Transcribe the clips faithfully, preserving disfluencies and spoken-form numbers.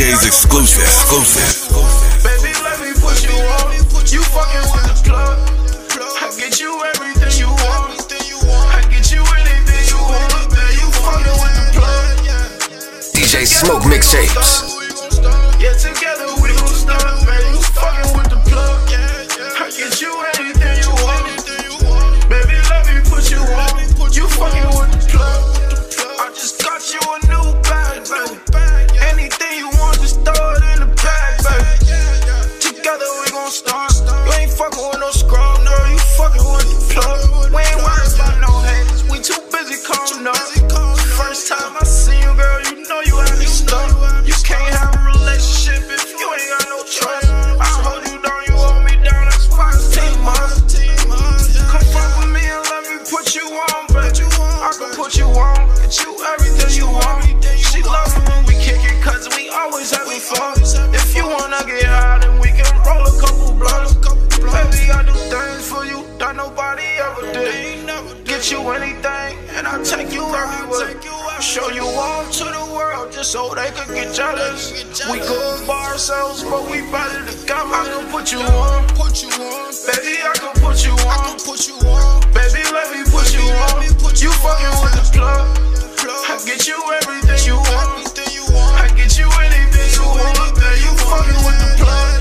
J's exclusive. Exclusive. Baby, let me put you on. You fucking with the plug. I get you everything you want. I get you anything you want. Baby, you fucking with the plug. D J Smoke mixtapes. Yeah, together we gon' start. Baby, you fucking with the plug. I get you anything you want. Baby, let me put you on. You fucking with the plug. I just got you a new bag, baby. Anything you want, just throw it in the bag, baby. Together we gon' start. You ain't fucking with no scrub, no, you fucking with the plug. We ain't worried about no haters, we too busy calling up. First time I see you, girl, you know you had me stuck. You can't have a relationship if you ain't got no trust. I hold you down, you hold me down, that's why it's team up. Come fuck with me and let me put you on, baby. I can put you on, get you everything you want. She love it when we kick it, cause we always having fun. If you wanna get high, then we can roll a couple blunts. Baby, I do things for you that nobody ever did. Get you anything, and I'll take you everywhere. Show you all to the world, just so they could get jealous. We good for ourselves, but we better together. I can put you on, baby, I can put you on. Baby, let me put you on. You fucking with the plug. I get you everything you want. I get you anything you want. Baby, you fucking with the plug.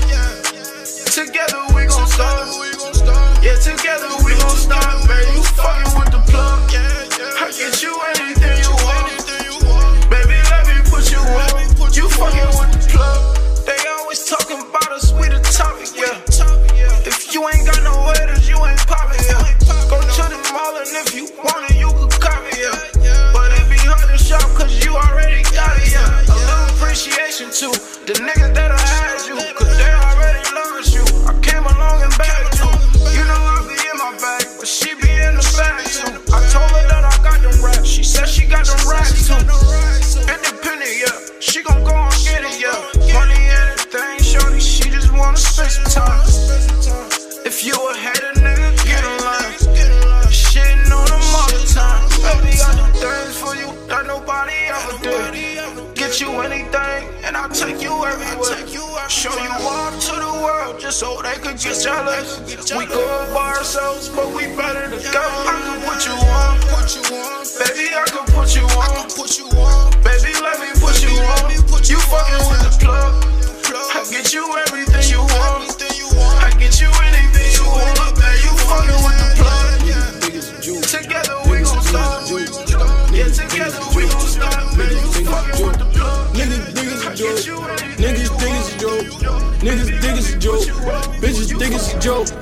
Together we gon' start. Yeah, together we gon' start. Baby, you fucking with the plug. I get you anything you want. Baby, let me put you on. You fucking with the plug. They always talking about us, we the topic, yeah. If you ain't got no haters, you ain't poppin', yeah. Go to the mall and if you want it, you can copy, yeah. But it be hard to shop cause you already got it, yeah. A little appreciation too, the niggas that I had you, cause they already loved you. I came along and bagged you. You know I be in my bag, but she be in the bag too. I told her that I got them raps, she said she got them racks too. Independent, yeah, she gon' go and get it, yeah. Money anything, shorty, she just wanna spend some time. If you a hater, nigga, get in line. Shitting on them all the time. Baby, I do things for you that nobody ever did. Get you anything, and I'll take you everywhere. Show you off to the world, just so they could get jealous. We good by ourselves, but we better together. I can put you on, baby, I can put you on. Baby, let me put you on. You fucking with the plug. I get you everything you want. I get you anything you want. Baby, you fucking with the plug. Together we gon' start. Yeah, together we gon' start. Baby, you fucking with the plug. Niggas think it's a joke. Niggas think it's a joke. Niggas think it's a joke. Bitches think it's a joke.